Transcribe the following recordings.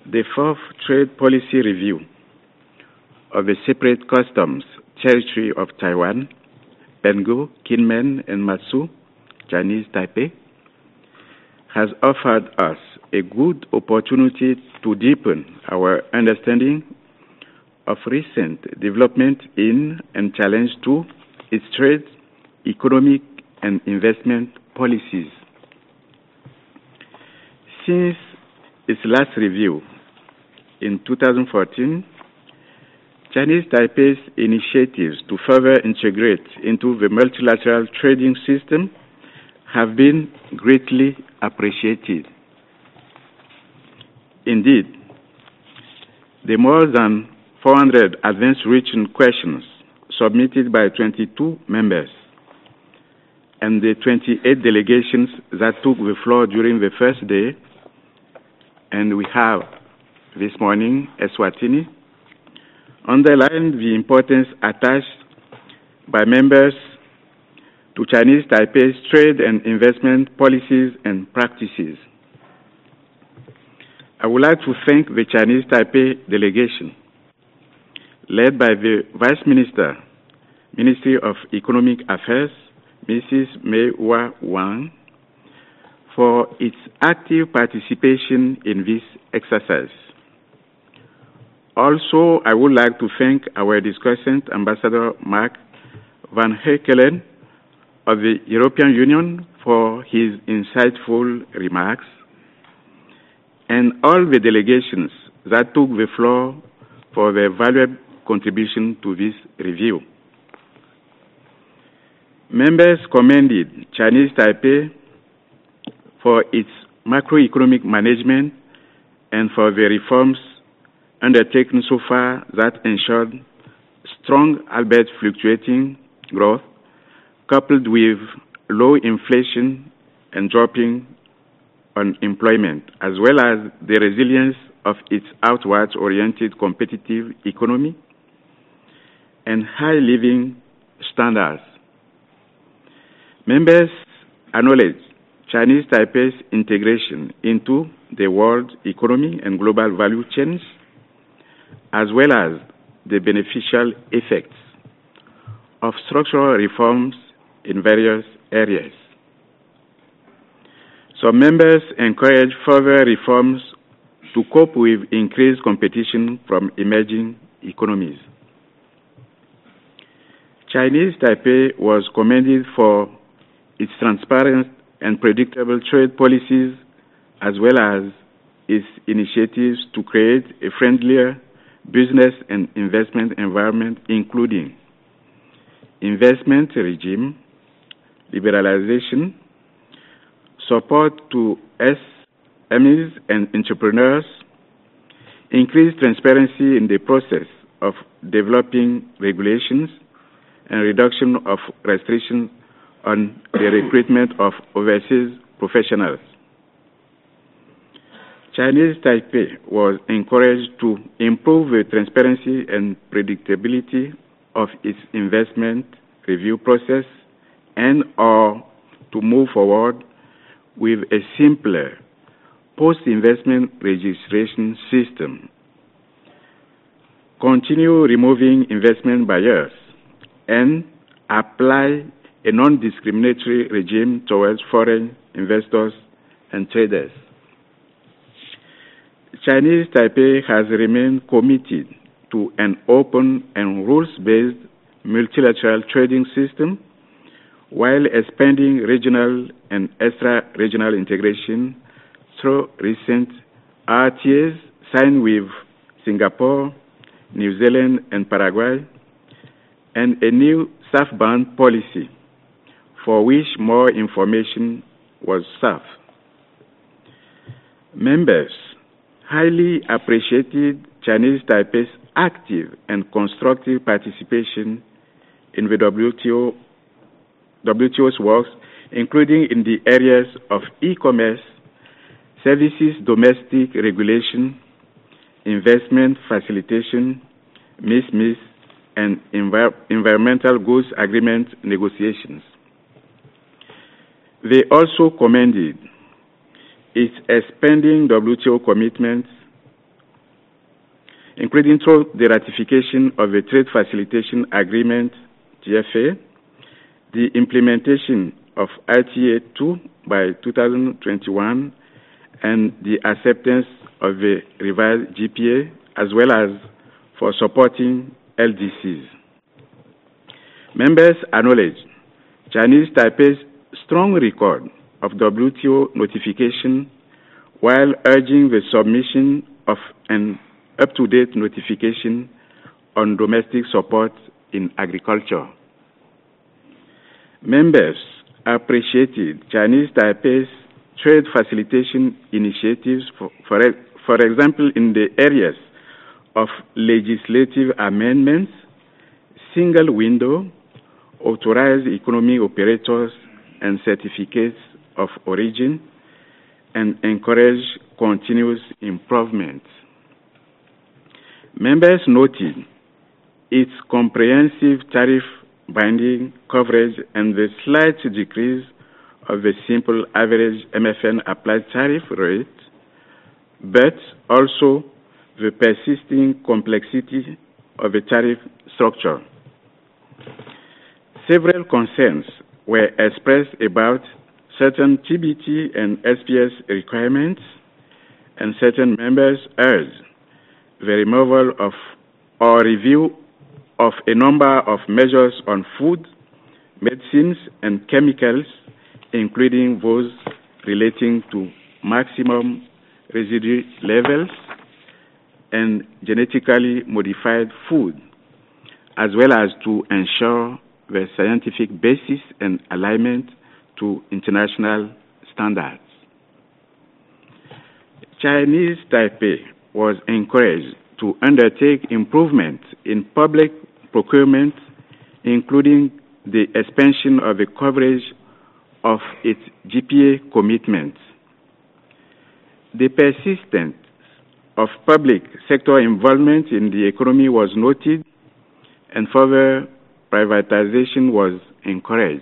the fourth trade policy review of the separate customs territory of Taiwan, Penghu, Kinmen, and Matsu, Chinese Taipei, has offered us a good opportunity to deepen our understanding of recent development in and challenge to its trade, economic, and investment policies. Since its last review in 2014, Chinese Taipei's initiatives to further integrate into the multilateral trading system have been greatly appreciated. Indeed, the more than 400 advance written questions submitted by 22 members and the 28 delegations that took the floor during the first day, and we have this morning Eswatini, underlined the importance attached by members to Chinese Taipei's trade and investment policies and practices. I would like to thank the Chinese Taipei delegation, led by the Vice Minister, Ministry of Economic Affairs, Mrs. Mei Hua Wang, for its active participation in this exercise. Also, I would like to thank our discussant, Ambassador Mark Van Heekelen of the European Union, for his insightful remarks, and all the delegations that took the floor for their valuable contribution to this review. Members commended Chinese Taipei for its macroeconomic management and for the reforms undertaken so far that ensured strong, albeit fluctuating, growth, coupled with low inflation and dropping unemployment, as well as the resilience of its outwards-oriented competitive economy and high living standards. Members acknowledge Chinese Taipei's integration into the world economy and global value chains, as well as the beneficial effects of structural reforms in various areas. Some members encourage further reforms to cope with increased competition from emerging economies. Chinese Taipei was commended for its transparent and predictable trade policies, as well as its initiatives to create a friendlier business and investment environment, including investment regime, liberalization, support to SMEs and entrepreneurs, increased transparency in the process of developing regulations, and reduction of restrictions on the recruitment of overseas professionals. Chinese Taipei was encouraged to improve the transparency and predictability of its investment review process and/or to move forward with a simpler post-investment registration system, continue removing investment barriers, and apply a non-discriminatory regime towards foreign investors and traders. Chinese Taipei has remained committed to an open and rules-based multilateral trading system while expanding regional and extra-regional integration through recent RTAs signed with Singapore, New Zealand, and Paraguay, and a new southbound policy for which more information was sought. Members highly appreciated Chinese Taipei's active and constructive participation in the WTO's works, including in the areas of e-commerce, services, domestic regulation, investment facilitation, MIS, and environmental goods agreement negotiations. They also commended its expanding WTO commitments including through the ratification of the Trade Facilitation Agreement, TFA, the implementation of ITA 2 by 2021, and the acceptance of the revised GPA, as well as for supporting LDCs. Members acknowledge Chinese Taipei's strong record of WTO notification while urging the submission of an up-to-date notification on domestic support in agriculture. Members appreciated Chinese Taipei's trade facilitation initiatives, for example, in the areas of legislative amendments, single window, authorized economic operators, and certificates of origin, and encourage continuous improvement. Members noted its comprehensive tariff binding coverage and the slight decrease of the simple average MFN applied tariff rate, but also the persisting complexity of the tariff structure. Several concerns were expressed about certain TBT and SPS requirements, and certain members urged the removal of or review of a number of measures on food, medicines, and chemicals, including those relating to maximum residue levels and genetically modified food, as well as to ensure the scientific basis and alignment to international standards. Chinese Taipei was encouraged to undertake improvements in public procurement, including the expansion of the coverage of its GPA commitments. The persistence of public sector involvement in the economy was noted, and further privatization was encouraged.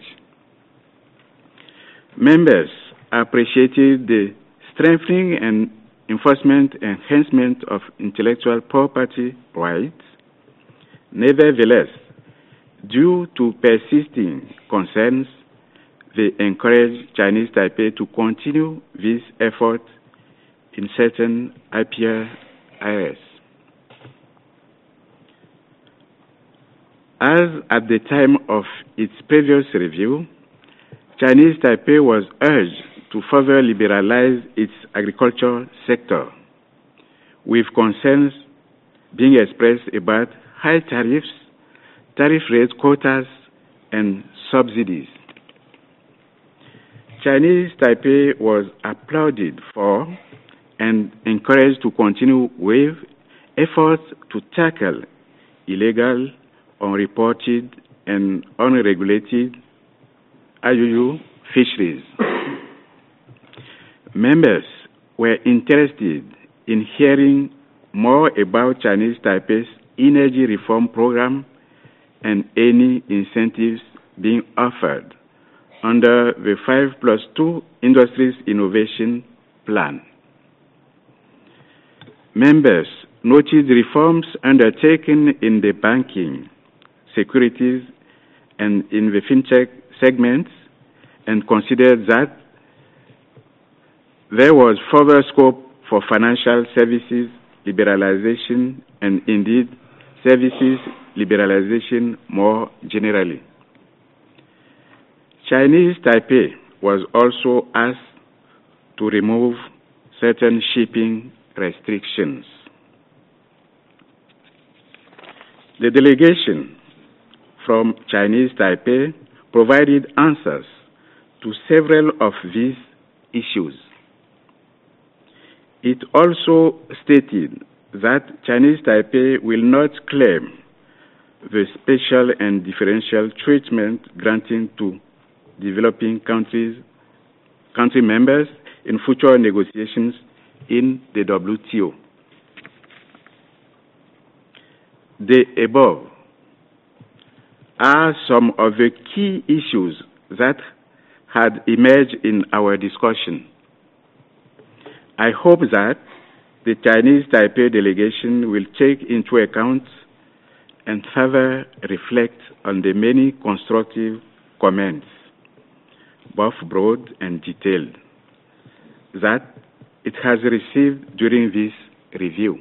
Members appreciated the strengthening and enforcement enhancement of intellectual property rights. Nevertheless, due to persisting concerns, they encouraged Chinese Taipei to continue this effort in certain IPR areas. As at the time of its previous review, Chinese Taipei was urged to further liberalize its agriculture sector, with concerns being expressed about high tariffs, tariff rate quotas, and subsidies. Chinese Taipei was applauded for and encouraged to continue with efforts to tackle illegal, unreported, and unregulated IUU fisheries. Members were interested in hearing more about Chinese Taipei's energy reform program and any incentives being offered under the 5+2 Industries Innovation Plan. Members noted reforms undertaken in the banking, securities, and in the fintech segments, and considered that there was further scope for financial services liberalization and indeed services liberalization more generally. Chinese Taipei was also asked to remove certain shipping restrictions. The delegation from Chinese Taipei provided answers to several of these issues. It also stated that Chinese Taipei will not claim the special and differential treatment granting to developing country members in future negotiations in the WTO. The above are some of the key issues that had emerged in our discussion. I hope that the Chinese Taipei delegation will take into account and further reflect on the many constructive comments, both broad and detailed, that it has received during this review.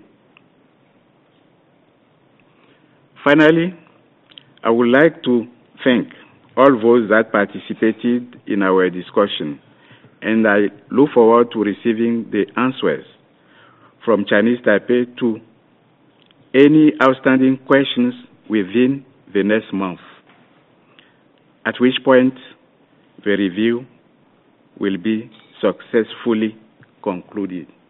Finally, I would like to thank all those that participated in our discussion, and I look forward to receiving the answers from Chinese Taipei to any outstanding questions within the next month, at which point the review will be successfully concluded.